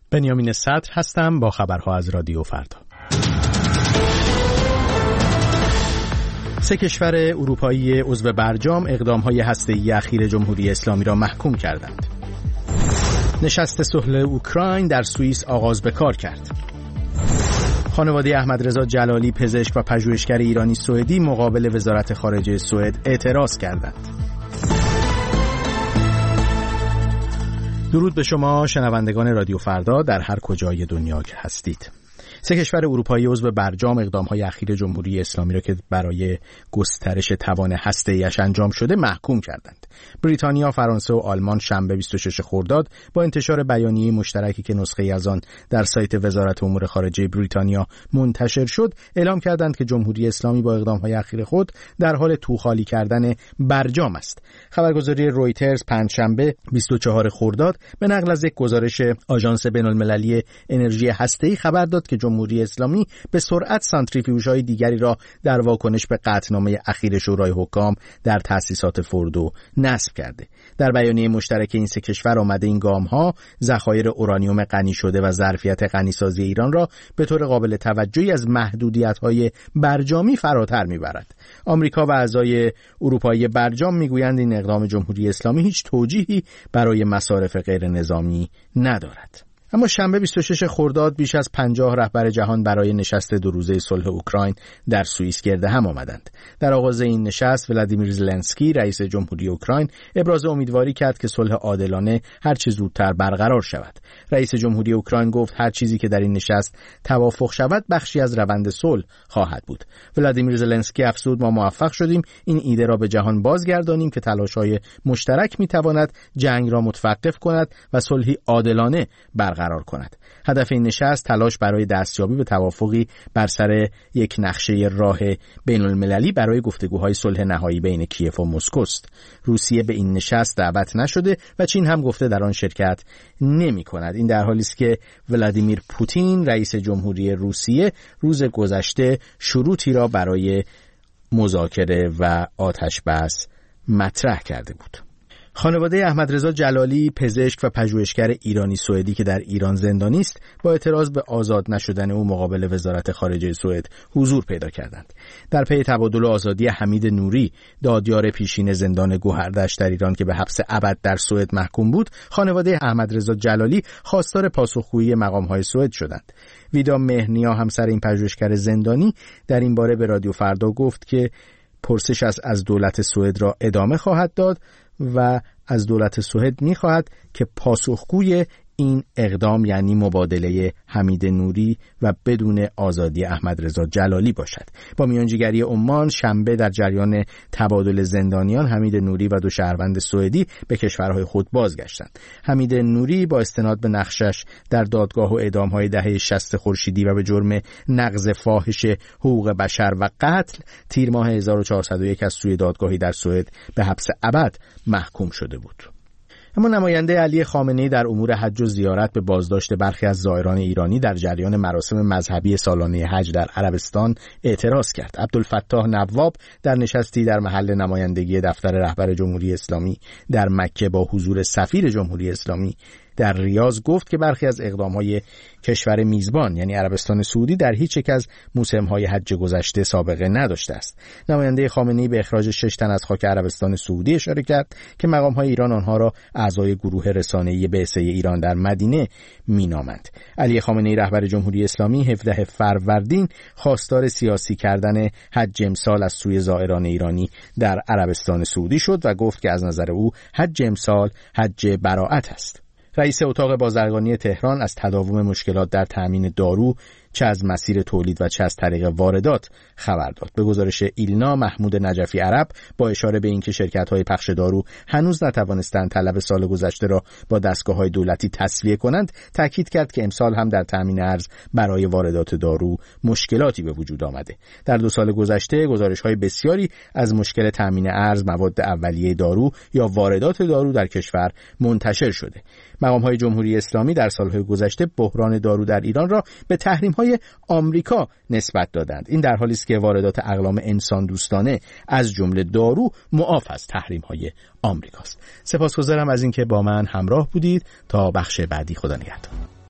بنیامین صدر هستم با خبرها از رادیو فردا. 3 کشور اروپایی عضو برجام اقدام‌های هسته‌ای اخیر جمهوری اسلامی را محکوم کردند. نشست صلح اوکراین در سوئیس آغاز به کار کرد. خانواده احمدرضا جلالی پزشک و پژوهشگر ایرانی سوئدی مقابل وزارت خارجه سوئد اعتراض کردند. درود به شما شنوندگان رادیو فردا در هر کجای دنیا که هستید. 3 کشور اروپایی عضو برجام اقدام‌های اخیر جمهوری اسلامی را که برای گسترش توان هسته‌ای‌اش انجام شده محکوم کردند. بریتانیا، فرانسه و آلمان شنبه 26 خرداد با انتشار بیانیه مشترکی که نسخه‌ای از آن در سایت وزارت امور خارجه بریتانیا منتشر شد، اعلام کردند که جمهوری اسلامی با اقدام‌های اخیر خود در حال توخالی کردن برجام است. خبرگزاری رویترز پنجشنبه 24 خرداد به نقل از یک گزارش آژانس بین‌المللی انرژی هسته‌ای خبر داد که جمهوری اسلامی به سرعت سانتریفیوژهای دیگری را در واکنش به قطعنامه اخیر شورای حکام در تأسیسات فوردو نصب کرده. در بیانیه مشترک این 3 کشور آمده این گام‌ها ذخایر اورانیوم غنی شده و ظرفیت غنیسازی ایران را به طور قابل توجهی از محدودیت‌های برجامی فراتر می‌برد. آمریکا و اعضای اروپایی برجام می‌گویند این اقدام جمهوری اسلامی هیچ توجیهی برای مصارف غیر نظامی ندارد. اما شنبه 26 خرداد بیش از 50 رهبر جهان برای نشست 2 روزه صلح اوکراین در سوئیس گرد هم آمدند. در آغاز این نشست ولادیمیر زلنسکی رئیس جمهوری اوکراین ابراز امیدواری کرد که صلح عادلانه هر چه زودتر برقرار شود. رئیس جمهوری اوکراین گفت هر چیزی که در این نشست توافق شود بخشی از روند صلح خواهد بود. ولادیمیر زلنسکی افزود ما موفق شدیم این ایده را به جهان بازگردانیم که تلاش‌های مشترک می‌تواند جنگ را متوقف کند و صلحی عادلانه قرار کند. هدف این نشست تلاش برای دستیابی به توافقی بر سر یک نقشه راه بین‌المللی برای گفتگوهای صلح نهایی بین کیف و مسکو است. روسیه به این نشست دعوت نشده و چین هم گفته در آن شرکت نمی‌کند. این در حالی است که ولادیمیر پوتین رئیس جمهوری روسیه روز گذشته شروطی را برای مذاکره و آتش بس مطرح کرده بود. خانواده احمدرضا جلالی پزشک و پژوهشگر ایرانی سوئدی که در ایران زندانی است با اعتراض به آزاد نشدن او مقابل وزارت خارجه سوئد حضور پیدا کردند. در پی تبادل آزادی حمید نوری دادیار پیشین زندان گوهردشت در ایران که به حبس ابد در سوئد محکوم بود، خانواده احمدرضا جلالی خواستار پاسخگویی مقام‌های سوئد شدند. ویدا مهرنیا همسر این پژوهشگر زندانی در این باره به رادیو فردا گفت که پرسش از دولت سوئد را ادامه خواهد داد و از دولت سوئد می‌خواهد که پاسخگوی این اقدام یعنی مبادله حمید نوری و بدون آزادی احمدرضا جلالی باشد. با میانجیگری عمان شنبه در جریان تبادل زندانیان حمید نوری و 2 شهروند سوئدی به کشورهای خود بازگشتند. حمید نوری با استناد به نقشش در دادگاه و اعدام‌های دهه 60 خورشیدی و به جرم نقض فاحش حقوق بشر و قتل تیر ماه 1401 از سوی دادگاهی در سوئد به حبس ابد محکوم شده بود. اما نماینده علی خامنه‌ای در امور حج و زیارت به بازداشت برخی از زائران ایرانی در جریان مراسم مذهبی سالانه حج در عربستان اعتراض کرد. عبدالفتاح نواب در نشستی در محل نمایندگی دفتر رهبر جمهوری اسلامی در مکه با حضور سفیر جمهوری اسلامی در ریاض گفت که برخی از اقدام‌های کشور میزبان یعنی عربستان سعودی در هیچ یک از موسم‌های حج گذشته سابقه نداشته است. نماینده خامنه‌ای به اخراج 6 تن از خاک عربستان سعودی اشاره کرد که مقام‌های ایران آنها را اعضای گروه رسانه‌ای بعثه ایران در مدینه می‌نامند. علی خامنه‌ای رهبر جمهوری اسلامی 17 فروردین خواستار سیاسی کردن حج امسال از سوی زائران ایرانی در عربستان سعودی شد و گفت که از نظر او حج امسال حج براءت است. رئیس اتاق بازرگانی تهران از تداوم مشکلات در تأمین دارو چه از مسیر تولید و چه از طریق واردات خبر داد. به گزارش ایلنا محمود نجفی عرب با اشاره به اینکه شرکت‌های پخش دارو هنوز نتوانستند طلب سال گذشته را با دستگاه‌های دولتی تسویه کنند، تاکید کرد که امسال هم در تأمین ارز برای واردات دارو مشکلاتی به وجود آمده. در 2 سال گذشته گزارش‌های بسیاری از مشکل تأمین ارز مواد اولیه دارو یا واردات دارو در کشور منتشر شده. مقام‌های جمهوری اسلامی در سال‌های گذشته بحران دارو در ایران را به تحریم‌های آمریکا نسبت دادند. این در حالی است که واردات اقلام انسان دوستانه از جمله دارو معاف از تحریم‌های آمریکاست. سپاسگزارم از اینکه با من همراه بودید. تا بخش بعدی خدا نگهدار.